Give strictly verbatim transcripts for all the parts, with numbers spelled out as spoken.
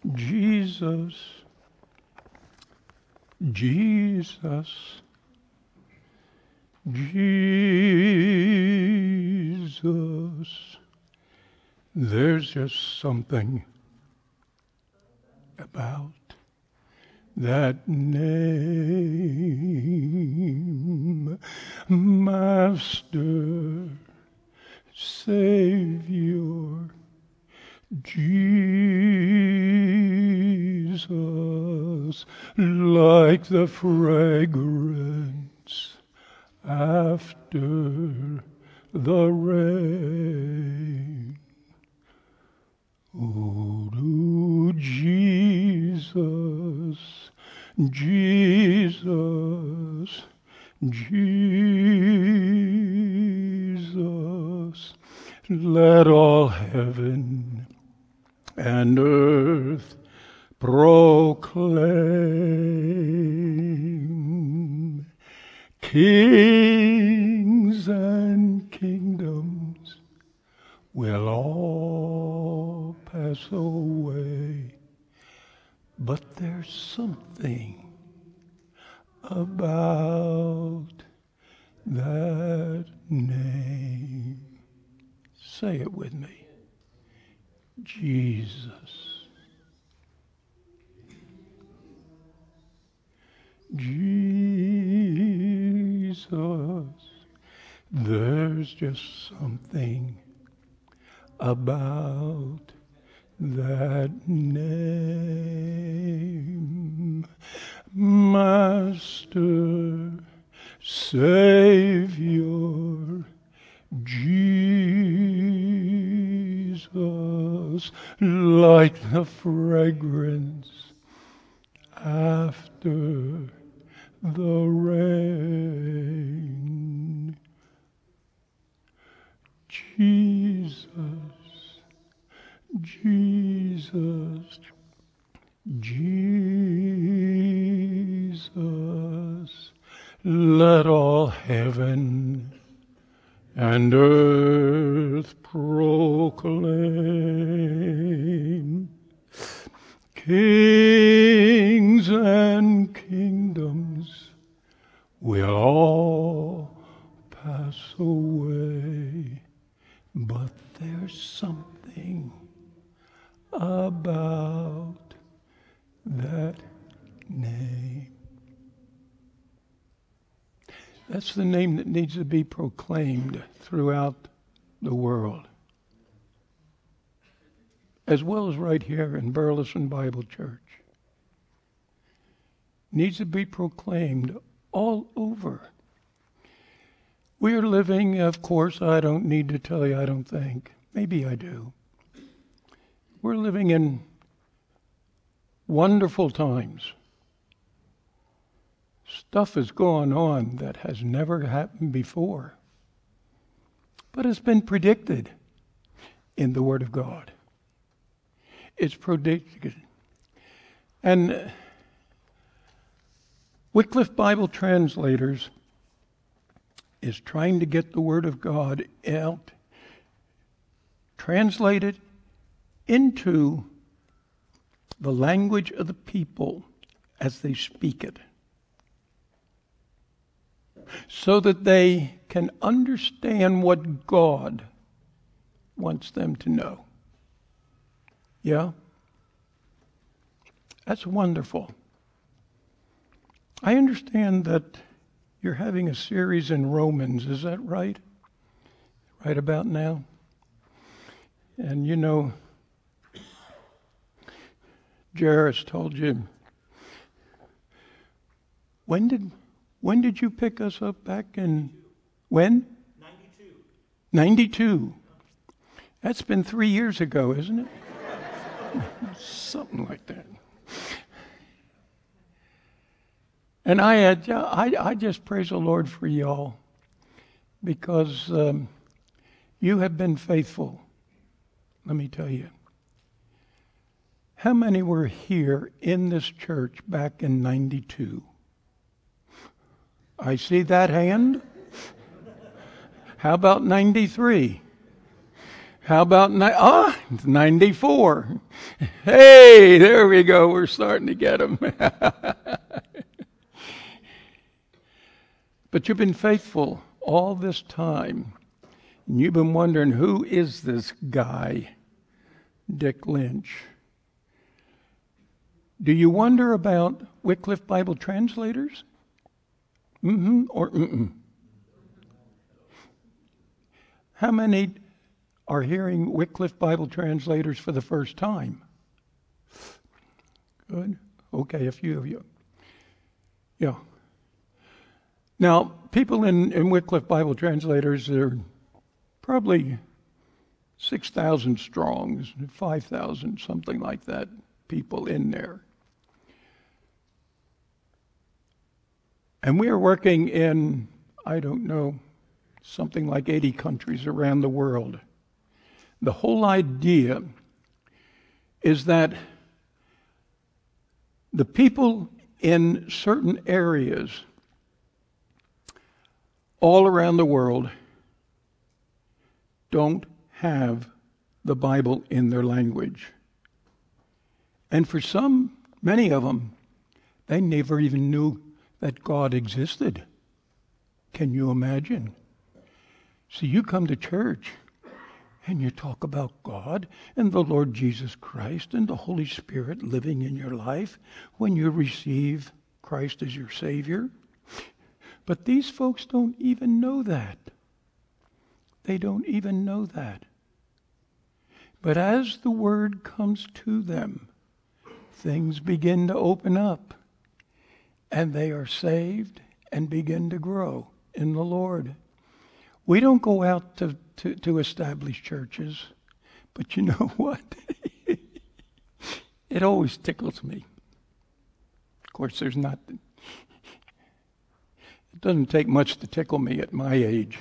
Jesus, Jesus, Jesus. There's just something about that name, Master, Savior, Jesus, like the fragrance after the rain. Oh, to Jesus, Jesus, Jesus, let all heaven and earth proclaim. Kings and kingdoms will all pass away, but there's something about that name. Say it with me. Jesus. Jesus. There's just something about that name. Master, Savior, Jesus, like the fragrance after the rain. Jesus, Jesus, Jesus, let all heaven and earth proclaim. Kings and kingdoms will all pass away, but there's something about that name. That's the name that needs to be proclaimed throughout the world, as well as right here in Burleson Bible Church. Needs to be proclaimed all over. We are living, of course, I don't need to tell you, I don't think. Maybe I do. We're living in wonderful times. Stuff is going on that has never happened before, but it's been predicted in the Word of God. It's predicted. And Wycliffe Bible Translators is trying to get the Word of God out, translated into the language of the people as they speak it, so that they can understand what God wants them to know. Yeah? That's wonderful. I understand that you're having a series in Romans, is that right? Right about now? And you know, Jairus told you, when did when did you pick us up back in, when? ninety-two. ninety-two. That's been three years ago, isn't it? Something like that. And I had, I, I just praise the Lord for y'all, because um, you have been faithful. Let me tell you. How many were here in this church back in ninety-two? I see that hand. How about ninety-three? How about ni- ah, ninety-four? Hey, there we go. We're starting to get them. But you've been faithful all this time. And you've been wondering, who is this guy, Dick Lynch? Do you wonder about Wycliffe Bible translators? Mm-hmm or mm-mm? How many are hearing Wycliffe Bible translators for the first time? Good. Okay, a few of you. Yeah. Now, people in, in Wycliffe Bible translators are probably six thousand strong, five thousand, something like that, people in there. And we are working in, I don't know, something like eighty countries around the world. The whole idea is that the people in certain areas all around the world don't have the Bible in their language. And for some, many of them, they never even knew that God existed. Can you imagine? So you come to church and you talk about God and the Lord Jesus Christ and the Holy Spirit living in your life when you receive Christ as your Savior. But these folks don't even know that. They don't even know that. But as the Word comes to them, things begin to open up, and they are saved and begin to grow in the Lord. We don't go out to, to, to establish churches, but you know what? It always tickles me. Of course, there's not... It doesn't take much to tickle me at my age.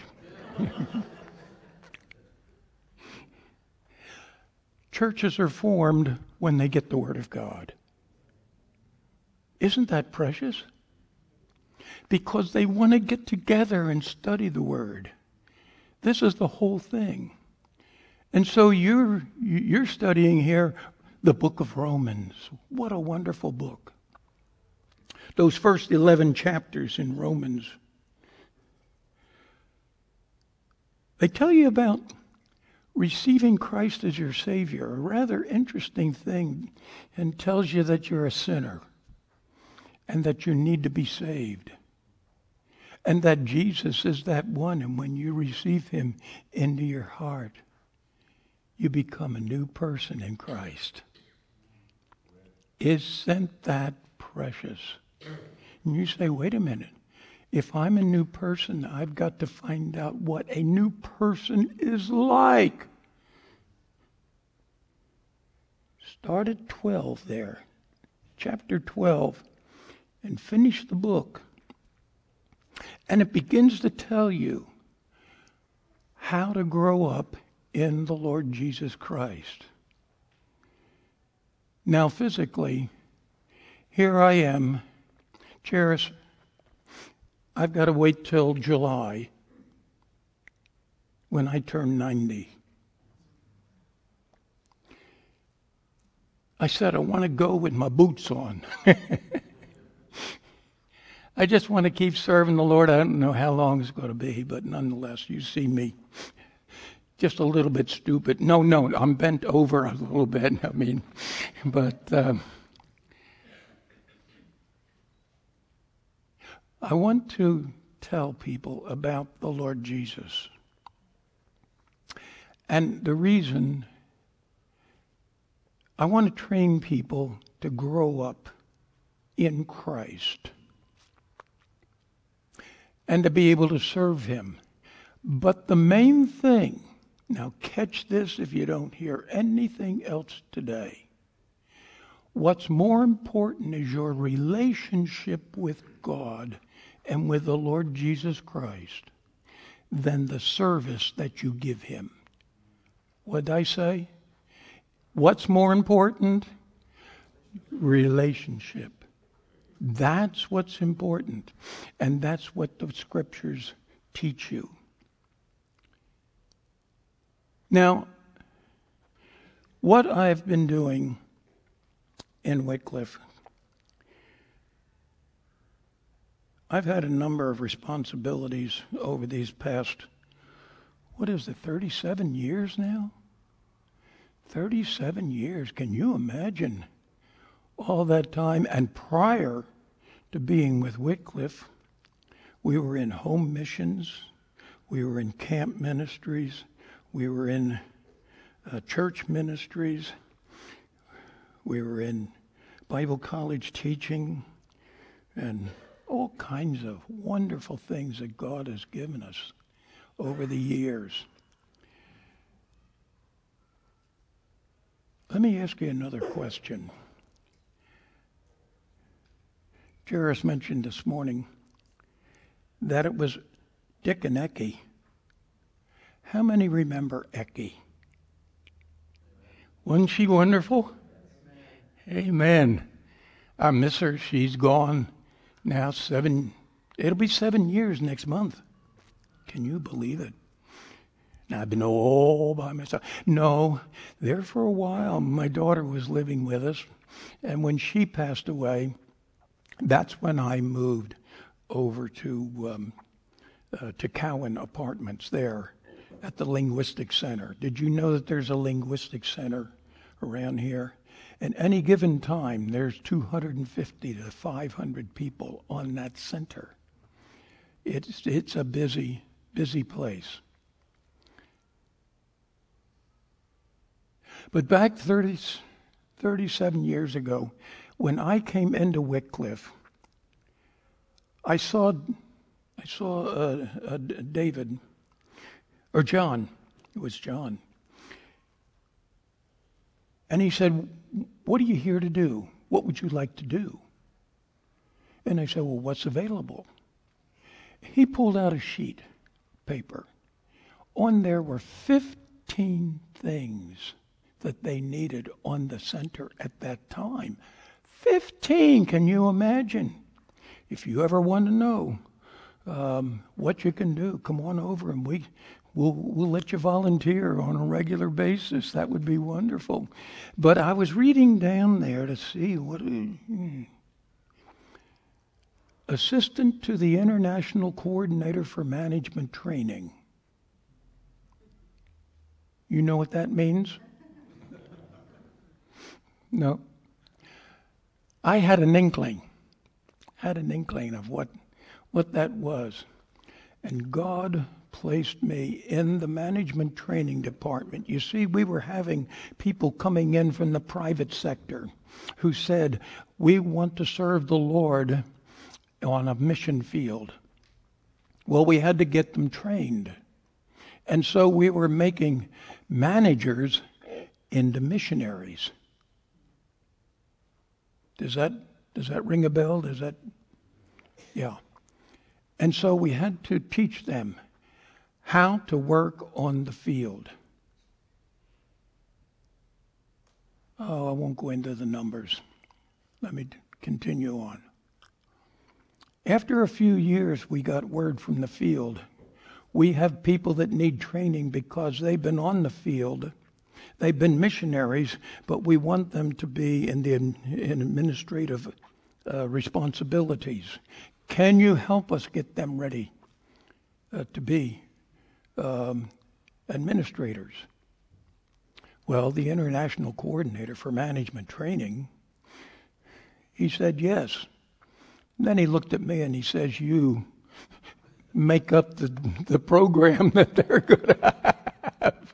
Churches are formed when they get the Word of God. Isn't that precious? Because they want to get together and study the Word. This is the whole thing. And so you're you're studying here the book of Romans. What a wonderful book. Those first eleven chapters in Romans. They tell you about receiving Christ as your Savior, a rather interesting thing, and tells you that you're a sinner and that you need to be saved. And that Jesus is that one, and when you receive Him into your heart, you become a new person in Christ. Isn't that precious? And you say, wait a minute. If I'm a new person, I've got to find out what a new person is like. Start at twelve there, chapter twelve, and finish the book. And it begins to tell you how to grow up in the Lord Jesus Christ. Now, physically, here I am, Charis. I've got to wait till July when I turn ninety. I said I want to go with my boots on. I just want to keep serving the Lord. I don't know how long it's going to be, but nonetheless, you see me just a little bit stupid. No, no, I'm bent over a little bit. I mean, but uh, I want to tell people about the Lord Jesus. And the reason I want to train people to grow up in Christ and to be able to serve Him. But the main thing, now catch this if you don't hear anything else today, what's more important is your relationship with God and with the Lord Jesus Christ than the service that you give Him. What did I say? What's more important? Relationship. That's what's important. And that's what the Scriptures teach you. Now, What I've been doing in Wycliffe, I've had a number of responsibilities over these past, what is it, thirty-seven years now? thirty-seven years. Can you imagine all that time? And prior to being with Wycliffe, we were in home missions, we were in camp ministries, we were in uh, church ministries, we were in Bible college teaching, and all kinds of wonderful things that God has given us over the years. Let me ask you another question. Jairus mentioned this morning that it was Dick and Eckie. How many remember Eckie? Wasn't she wonderful? Amen. Amen. I miss her. She's gone now seven, it'll be seven years next month. Can you believe it? Now, I've been all by myself. No, there for a while, my daughter was living with us, and when she passed away, that's when I moved over to um, uh, to Cowan Apartments there at the Linguistic Center. Did you know that there's a Linguistic Center around here? At any given time, there's two hundred fifty to five hundred people on that center. It's it's a busy, busy place. But back thirty, thirty-seven years ago, when I came into Wycliffe, I saw I saw uh, uh, David, or John. It was John. And he said, "What are you here to do? What would you like to do?" And I said, "Well, what's available?" He pulled out a sheet of paper. On there were fifteen things that they needed on the center at that time. fifteen, can you imagine? If you ever want to know um, what you can do, come on over and we We'll, we'll let you volunteer on a regular basis. That would be wonderful. But I was reading down there to see what... Hmm. Assistant to the International Coordinator for Management Training. You know what that means? No. I had an inkling. Had an inkling of what, what that was. And God placed me in the management training department. You see, we were having people coming in from the private sector who said, "We want to serve the Lord on a mission field." Well, we had to get them trained. And so we were making managers into missionaries. Does that, does that ring a bell? Does that? Yeah. And so we had to teach them how to work on the field. Oh, I won't go into the numbers. Let me continue on. After a few years, we got word from the field. We have people that need training because they've been on the field. They've been missionaries, but we want them to be in the in administrative uh, responsibilities. Can you help us get them ready uh, to be um, administrators? Well, the International Coordinator for Management Training, he said yes. And then he looked at me and he says, "You make up the, the program that they're going to have."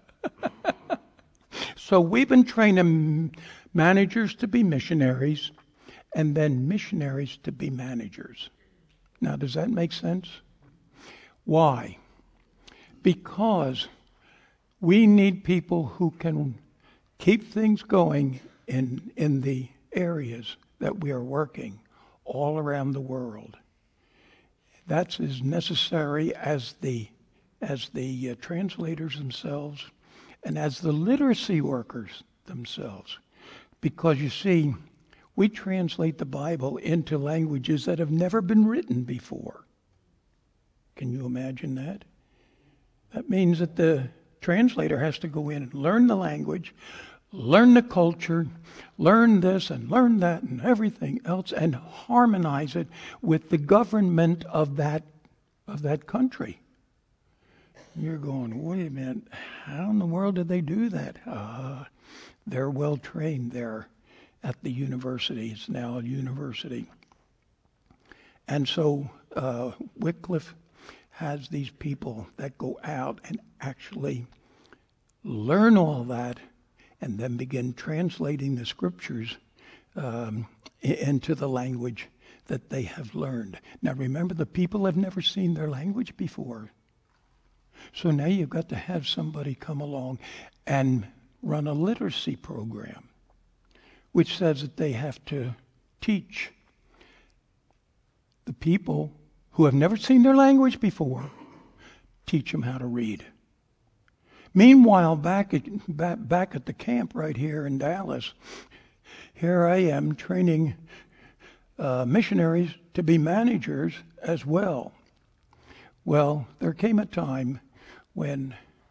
So we've been training managers to be missionaries and then missionaries to be managers. Now, does that make sense? Why? Because we need people who can keep things going in, in the areas that we are working all around the world. That's as necessary as the, as the uh, translators themselves and as the literacy workers themselves. Because you see, we translate the Bible into languages that have never been written before. Can you imagine that? That means that the translator has to go in and learn the language, learn the culture, learn this and learn that and everything else, and harmonize it with the government of that of that country. You're going, wait a minute, how in the world did they do that? Uh, they're well trained there at the university. It's now a university. And so uh, Wycliffe has these people that go out and actually learn all that and then begin translating the scriptures um, into the language that they have learned. Now remember, the people have never seen their language before. So now you've got to have somebody come along and run a literacy program, which says that they have to teach the people who have never seen their language before, teach them how to read. Meanwhile, back at, back, back at the camp right here in Dallas, here I am training uh, missionaries to be managers as well. Well, there came a time when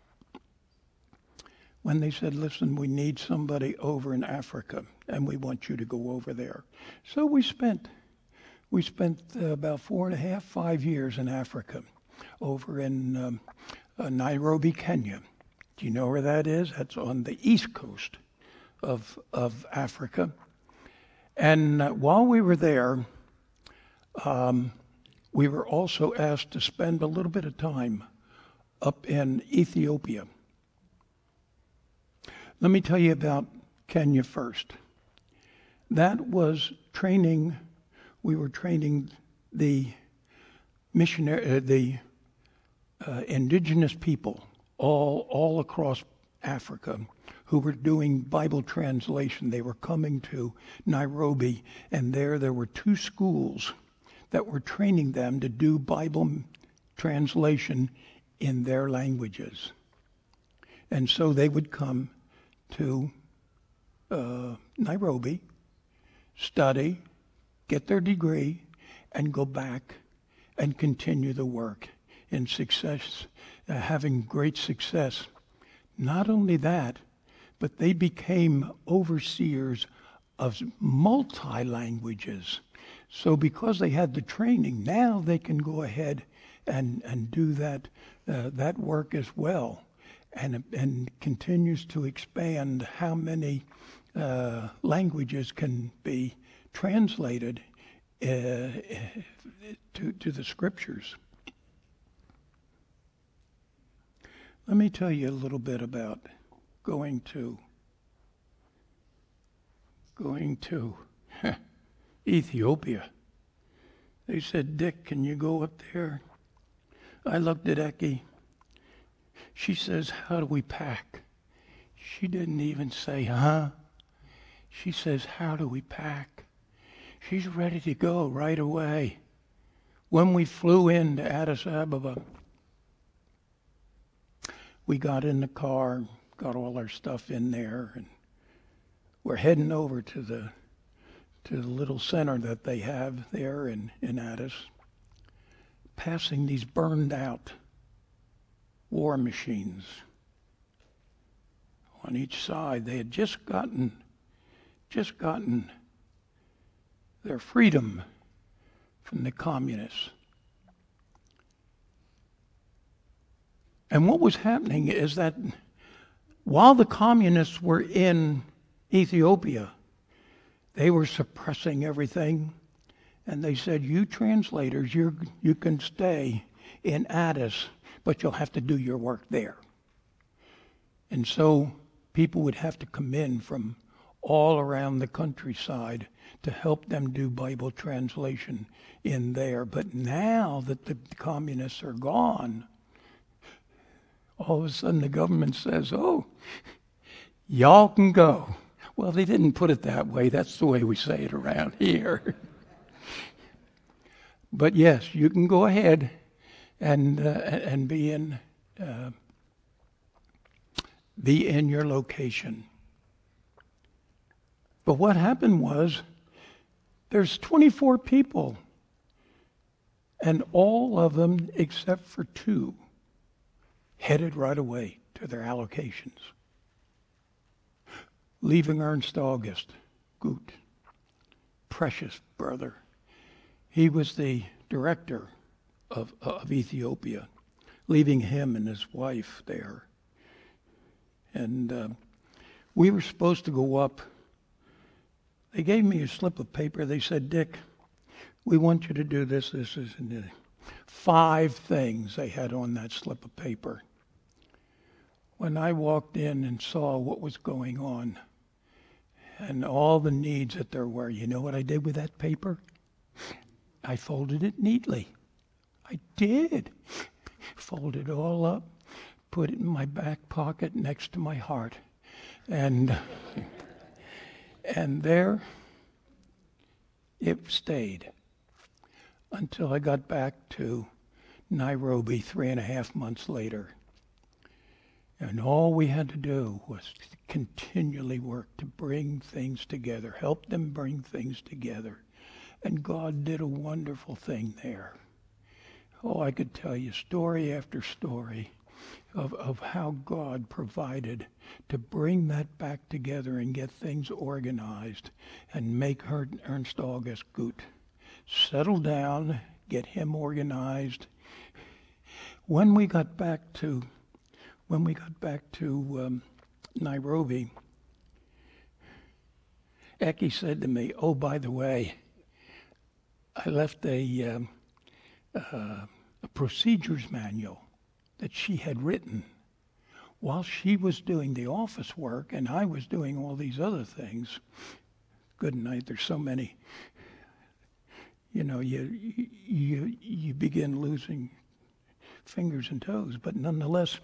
when they said, listen, we need somebody over in Africa, and we want you to go over there. So we spent we spent uh, about four and a half, five years in Africa, over in um, uh, Nairobi, Kenya. Do you know where that is? That's on the east coast of of Africa. And uh, while we were there, um, we were also asked to spend a little bit of time up in Ethiopia. Let me tell you about Kenya first. That was training, we were training the missionary, uh, the uh, indigenous people all, all across Africa who were doing Bible translation. They were coming to Nairobi, and there there were two schools that were training them to do Bible translation in their languages. And so they would come to uh, Nairobi, study, get their degree, and go back and continue the work in success, uh, having great success. Not only that, but they became overseers of multi-languages. So because they had the training, now they can go ahead and, and do that uh, that work as well, and and continues to expand how many uh, languages can be translated uh, to to the scriptures. Let me tell you a little bit about going to going to Ethiopia. They said, Dick, can you go up there? I looked at Eki. She says, how do we pack? She didn't even say, huh? She says, how do we pack? She's ready to go right away. When we flew into Addis Ababa, we got in the car, got all our stuff in there, and we're heading over to the to the little center that they have there in, in Addis, passing these burned out war machines on each side. They had just gotten just gotten their freedom from the communists. And what was happening is that while the communists were in Ethiopia, they were suppressing everything, and they said, you translators, you you can stay in Addis, but you'll have to do your work there. And so people would have to come in from all around the countryside to help them do Bible translation in there. But now that the communists are gone, all of a sudden the government says, oh, y'all can go. Well, they didn't put it that way. That's the way we say it around here. But yes, you can go ahead and uh, and be in uh, be in your location. But what happened was, there's twenty-four people, and all of them except for two headed right away to their allocations. leaving Ernst August Gut, precious brother. He was the director of, of Ethiopia, leaving him and his wife there. And uh, we were supposed to go up. They gave me a slip of paper. They said, Dick, we want you to do this, this, this, and this. Five things they had on that slip of paper. When I walked in and saw what was going on and all the needs that there were, you know what I did with that paper? I folded it neatly. I did. Folded it all up, put it in my back pocket next to my heart. And, and there it stayed until I got back to Nairobi three and a half months later. And all we had to do was to continually work to bring things together, help them bring things together. And God did a wonderful thing there. Oh, I could tell you story after story of, of how God provided to bring that back together and get things organized and make her Ernst August Gut settle down, get him organized. When we got back to when we got back to um, Nairobi, Eki said to me, "Oh, by the way, I left a, um, uh, a procedures manual that she had written while she was doing the office work and I was doing all these other things." Good night. There's so many. You know, you you you begin losing fingers and toes, but nonetheless,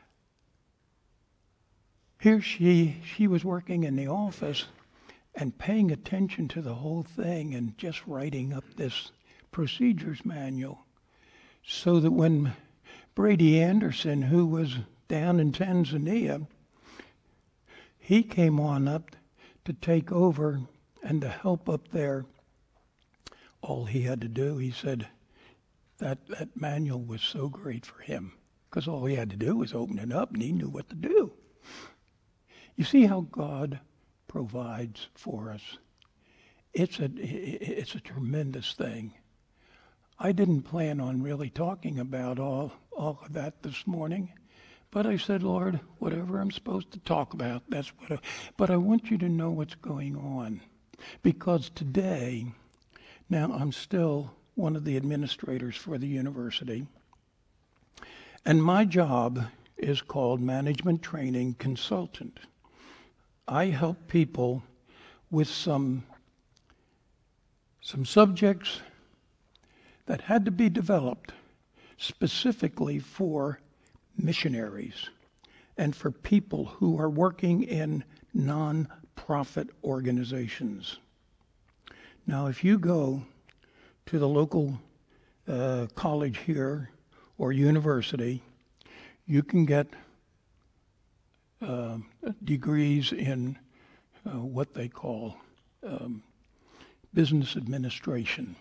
here she she was working in the office and paying attention to the whole thing and just writing up this procedures manual so that when Brady Anderson, who was down in Tanzania, he came on up to take over and to help up there. All he had to do, he said, that, that manual was so great for him because all he had to do was open it up and he knew what to do. You see how God provides for us. It's a, it's a tremendous thing. I didn't plan on really talking about all, all of that this morning, but I said, Lord, whatever I'm supposed to talk about, that's what I, but I want you to know what's going on. Because today, now I'm still one of the administrators for the university, and my job is called Management Training Consultant. I help people with some, some subjects that had to be developed specifically for missionaries and for people who are working in non-profit organizations. Now, if you go to the local uh, college here or university, you can get uh, degrees in uh, what they call um, business administration.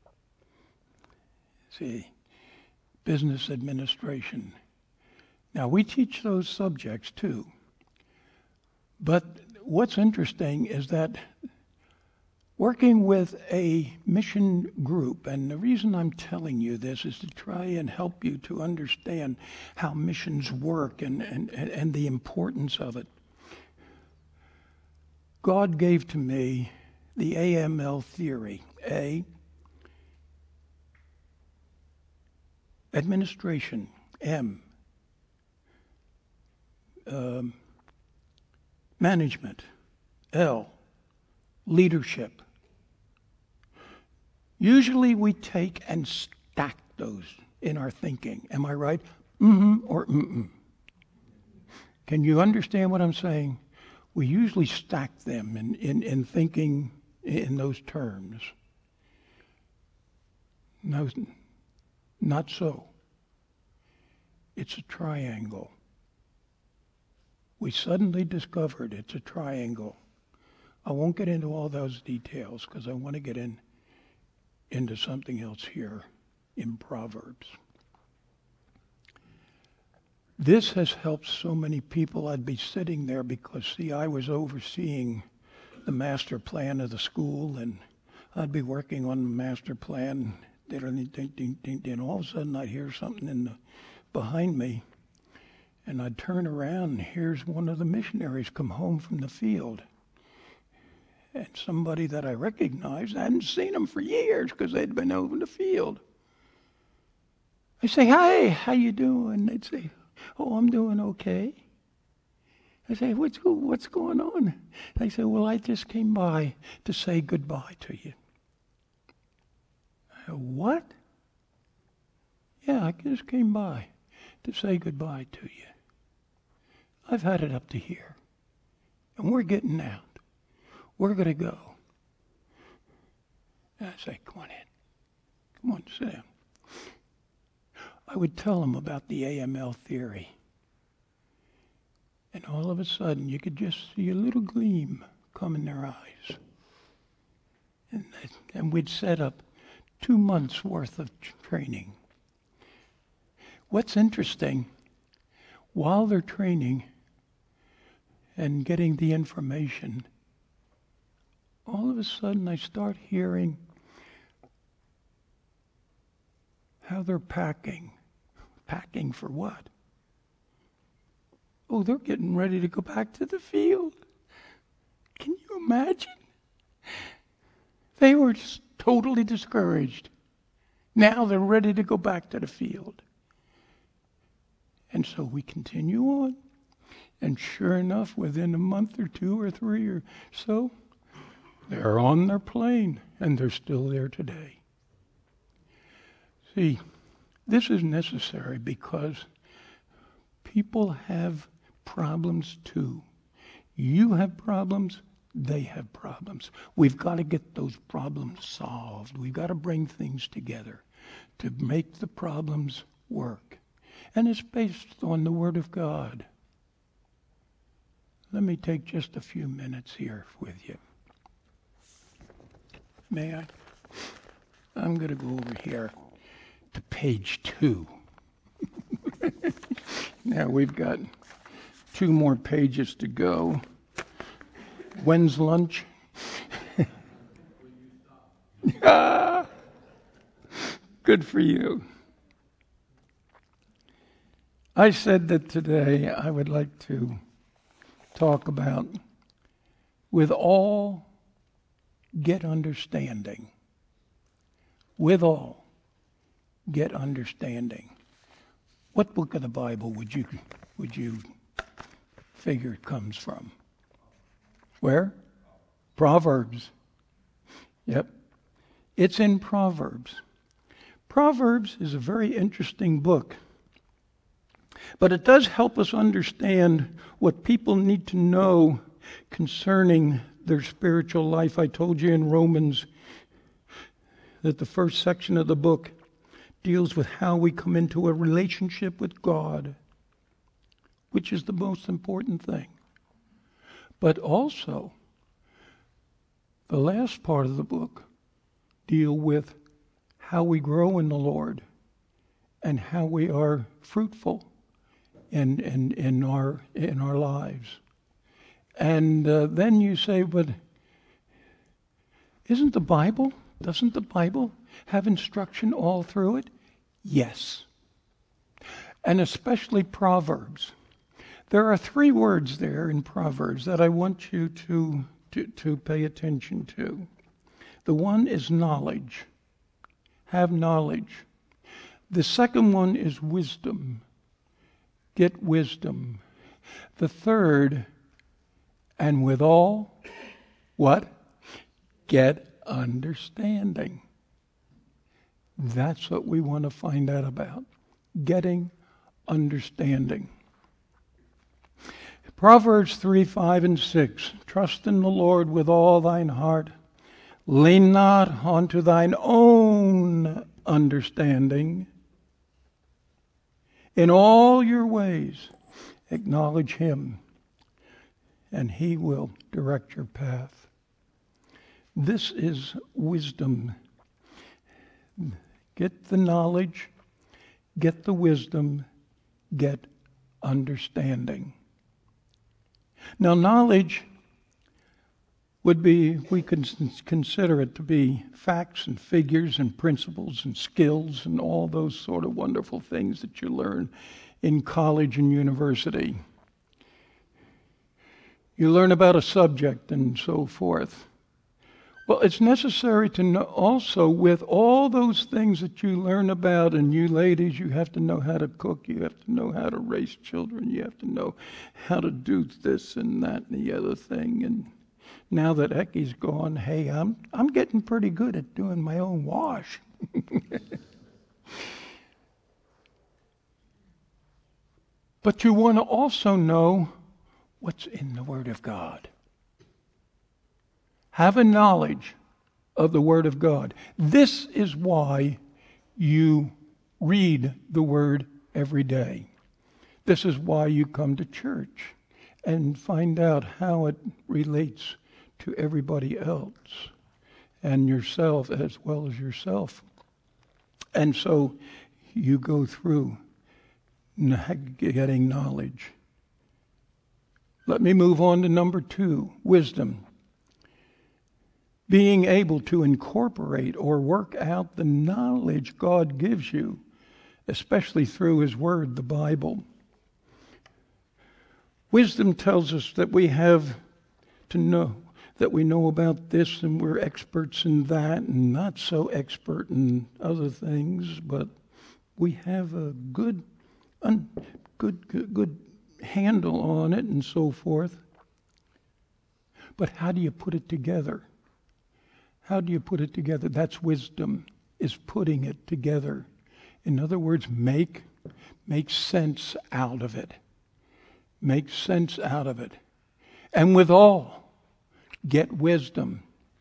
See, business administration. Now, we teach those subjects too. But what's interesting is that working with a mission group, and the reason I'm telling you this is to try and help you to understand how missions work and, and, and the importance of it. God gave to me the A M L theory. A, administration. M, um, management. L, leadership. Usually we take and stack those in our thinking. Am I right? Mm-hmm or mm-mm. Can you understand what I'm saying? We usually stack them in, in, in thinking in those terms. No, not so. It's a triangle. We suddenly discovered it's a triangle. I won't get into all those details because I want to get in into something else here in Proverbs. This has helped so many people. I'd be sitting there because, see, I was overseeing the master plan of the school, and I'd be working on the master plan, and all of a sudden I'd hear something in the, behind me, and I'd turn around, and here's one of the missionaries come home from the field. And somebody that I recognized, I hadn't seen him for years because they'd been over in the field. I say, "Hi, how you doing?" They'd say, "Oh, I'm doing okay." I say, what's, what's going on? They say, "Well, I just came by to say goodbye to you." I go, "What?" "Yeah, I just came by to say goodbye to you. I've had it up to here, and we're getting out. We're going to go." And I say, "Come on in. Come on, sit down." I would tell them about the A M L theory. And all of a sudden, you could just see a little gleam come in their eyes. And, and we'd set up two months' worth of training. What's interesting, while they're training and getting the information, all of a sudden I start hearing how they're packing. Packing for what? Oh, they're getting ready to go back to the field. Can you imagine? They were just totally discouraged. Now they're ready to go back to the field. And so we continue on. And sure enough, within a month or two or three or so, they're on their plane, and they're still there today. See, this is necessary because people have problems too. You have problems, they have problems. We've got to get those problems solved. We've got to bring things together to make the problems work. And it's based on the Word of God. Let me take just a few minutes here with you. May I? I'm going to go over here to page two. Now we've got two more pages to go. When's lunch? Ah, good for you. I said that today I would like to talk about, with all, get understanding. With all, get understanding. What book of the Bible would you would you figure it comes from? Where? Proverbs. Yep. It's in Proverbs. Proverbs is a very interesting book. But it does help us understand what people need to know concerning their spiritual life. I told you in Romans that the first section of the book deals with how we come into a relationship with God, which is the most important thing. But also, the last part of the book deal with how we grow in the Lord and how we are fruitful in in, in our in our lives. And uh, then you say, but isn't the Bible, doesn't the Bible have instruction all through it? Yes. And especially Proverbs. There are three words there in Proverbs that I want you to, to, to pay attention to. The one is knowledge. Have knowledge. The second one is wisdom. Get wisdom. The third, and withal, what? Get understanding. That's what we want to find out about. Getting understanding. Proverbs three, five, and six. Trust in the Lord with all thine heart. Lean not unto thine own understanding. In all your ways acknowledge him, and he will direct your path. This is wisdom. Get the knowledge, get the wisdom, get understanding. Now, knowledge would be, we can consider it to be facts and figures and principles and skills and all those sort of wonderful things that you learn in college and university. You learn about a subject and so forth. Well, it's necessary to know also, with all those things that you learn about, and you ladies, you have to know how to cook, you have to know how to raise children, you have to know how to do this and that and the other thing. And now that Ecky's gone, hey, I'm I'm getting pretty good at doing my own wash. But you want to also know what's in the Word of God. Have a knowledge of the Word of God. This is why you read the Word every day. This is why you come to church and find out how it relates to everybody else and yourself as well as yourself. And so you go through getting knowledge. Let me move on to number two, wisdom. Being able to incorporate or work out the knowledge God gives you, especially through His Word, the Bible. Wisdom tells us that we have to know, that we know about this and we're experts in that and not so expert in other things, but we have a good, un, good, good, good handle on it and so forth. But how do you put it together? How do you put it together? That's wisdom, is putting it together. In other words, make, make sense out of it. Make sense out of it. And withal, get wisdom.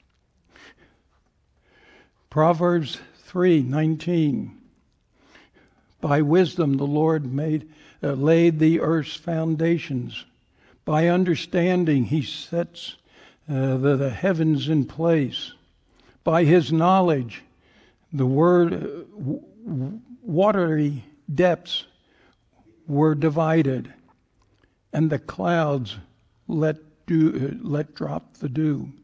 Proverbs three nineteen. By wisdom the Lord made uh, laid the earth's foundations. By understanding He sets uh, the, the heavens in place. By His knowledge, the word uh, w- watery depths were divided, and the clouds let dew, uh, let drop the dew.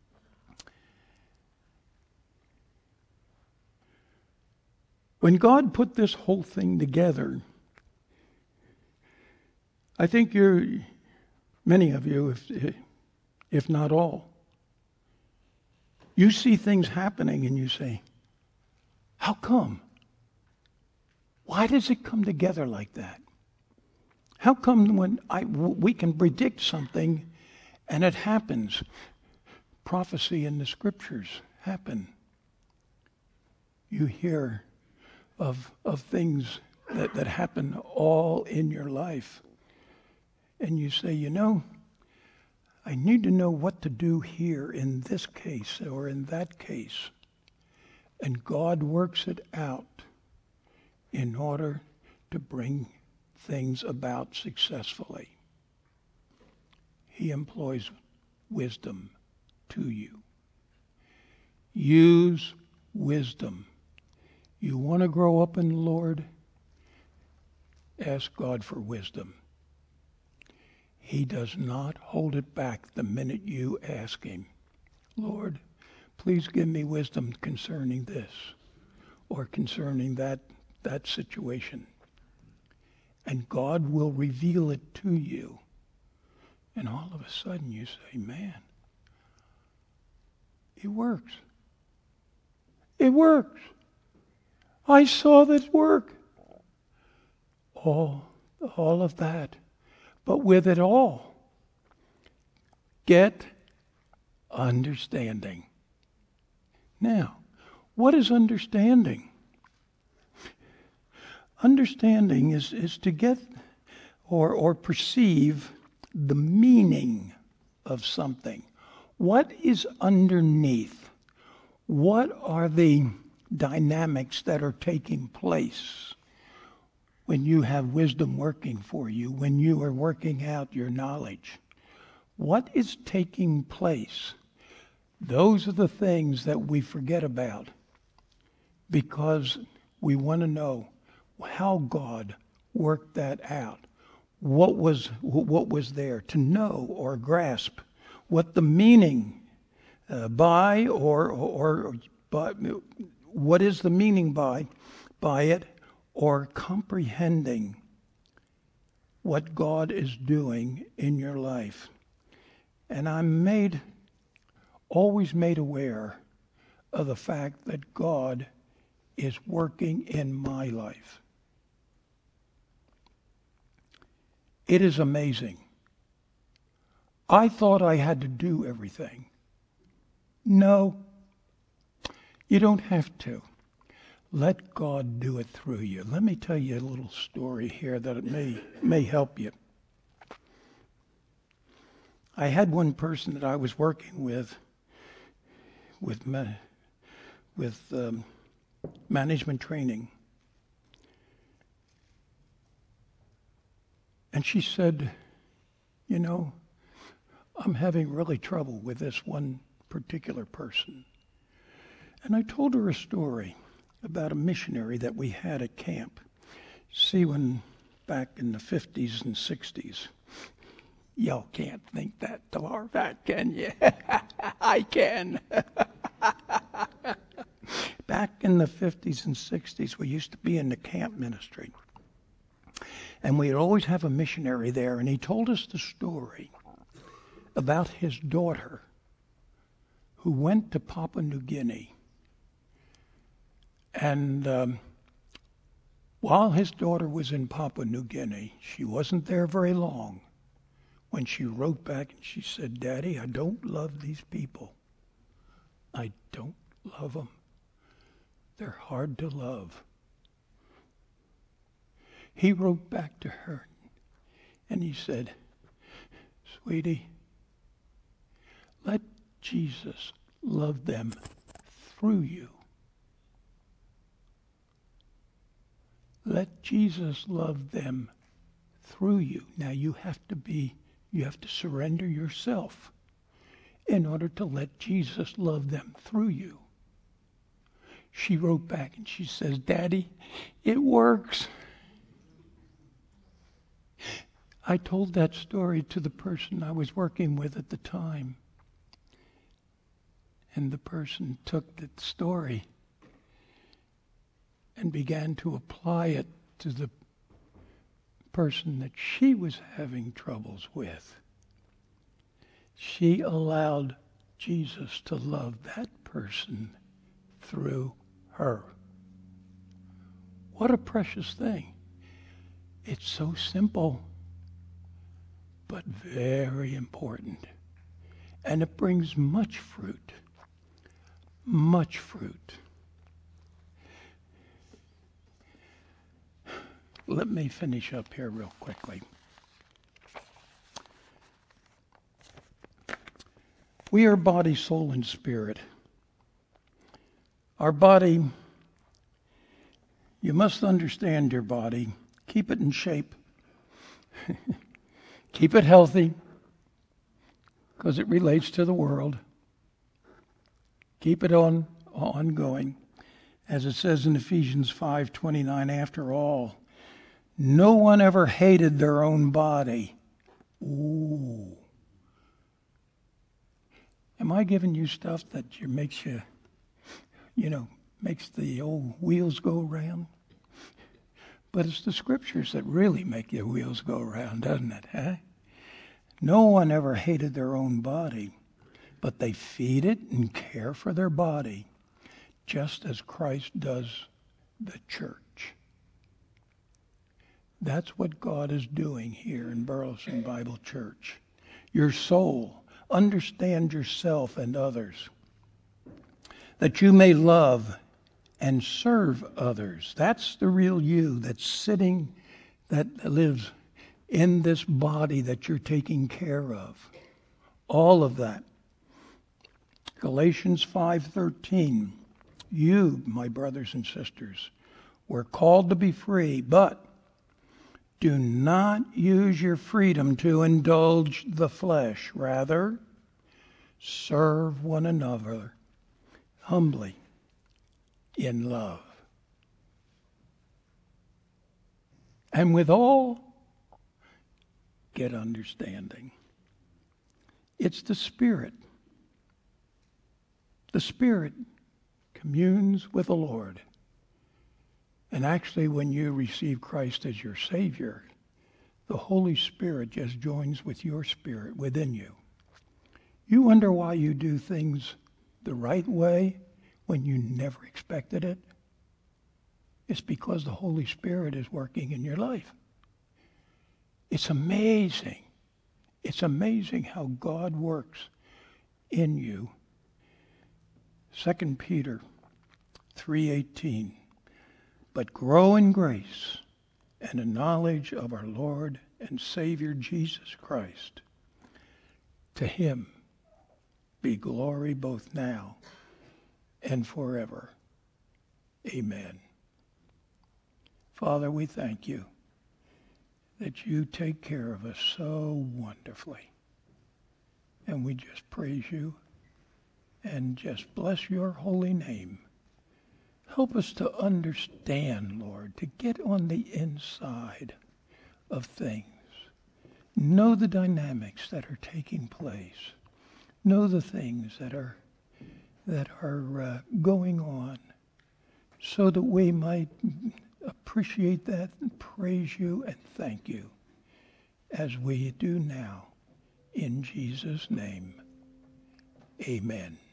When God put this whole thing together, I think you're, many of you, if if not all, you see things happening and you say, how come? Why does it come together like that? How come when I, we can predict something and it happens? Prophecy in the Scriptures happen. You hear of, of things that, that happen all in your life. And you say, you know, I need to know what to do here in this case or in that case. And God works it out in order to bring things about successfully. He employs wisdom to you. Use wisdom. You want to grow up in the Lord? Ask God for wisdom. He does not hold it back the minute you ask Him, Lord, please give me wisdom concerning this or concerning that, that situation. And God will reveal it to you. And all of a sudden you say, man, it works. It works. I saw this work. All, all of that. But with it all, get understanding. Now, what is understanding? Understanding is, is to get or, or perceive the meaning of something. What is underneath? What are the dynamics that are taking place when you have wisdom working for you, when you are working out your knowledge? What is taking place? Those are the things that we forget about because we want to know how God worked that out. what was what was there, to know or grasp what the meaning uh, by or or but what is the meaning by by it, or comprehending what God is doing in your life. And I'm made always made aware of the fact that God is working in my life. It is amazing. I thought I had to do everything. No, you don't have to. Let God do it through you. Let me tell you a little story here that it may may help you. I had one person that I was working with, with ma- with um, management training. And she said, you know, I'm having really trouble with this one particular person. And I told her a story about a missionary that we had at camp. See, when back in the fifties and sixties, y'all can't think that far back, can you? I can. Back in the fifties and sixties, we used to be in the camp ministry. And we'd always have a missionary there, and he told us the story about his daughter who went to Papua New Guinea. And um, while his daughter was in Papua New Guinea, she wasn't there very long when she wrote back and she said, Daddy, I don't love these people. I don't love them. They're hard to love. He wrote back to her and he said, Sweetie, let Jesus love them through you. Let Jesus love them through you. Now you have to be, you have to surrender yourself in order to let Jesus love them through you. She wrote back and she says, Daddy, it works. I told that story to the person I was working with at the time. And the person took the story and began to apply it to the person that she was having troubles with. She allowed Jesus to love that person through her. What a precious thing. It's so simple, but very important. And it brings much fruit. Much fruit. Let me finish up here real quickly. We are body, soul, and spirit. Our body, you must understand your body. Keep it in shape. Keep it healthy, because it relates to the world. Keep it on ongoing. As it says in Ephesians five twenty-nine, after all, no one ever hated their own body. Ooh. Am I giving you stuff that you, makes you, you know, makes the old wheels go around? But it's the scriptures that really make your wheels go around, doesn't it? Huh? No one ever hated their own body, but they feed it and care for their body, just as Christ does the church. That's what God is doing here in Burleson Bible Church. Your soul, understand yourself and others, that you may love and serve others. That's the real you that's sitting, that lives in this body that you're taking care of. All of that. Galatians five thirteen. You, my brothers and sisters, were called to be free, but do not use your freedom to indulge the flesh. Rather, serve one another humbly in love. And with all get understanding. It's the Spirit. The Spirit communes with the Lord. And actually, when you receive Christ as your Savior, the Holy Spirit just joins with your spirit within you. You wonder why you do things the right way when you never expected it? It's because the Holy Spirit is working in your life. It's amazing. It's amazing how God works in you. Second Peter three eighteen. But grow in grace and in knowledge of our Lord and Savior Jesus Christ. To him be glory both now and forever. Amen. Father, we thank you that you take care of us so wonderfully. And we just praise you and just bless your holy name. Help us to understand, Lord, to get on the inside of things. Know the dynamics that are taking place. Know the things that are that are uh, going on, so that we might appreciate that and praise you and thank you as we do now. In Jesus' name, amen.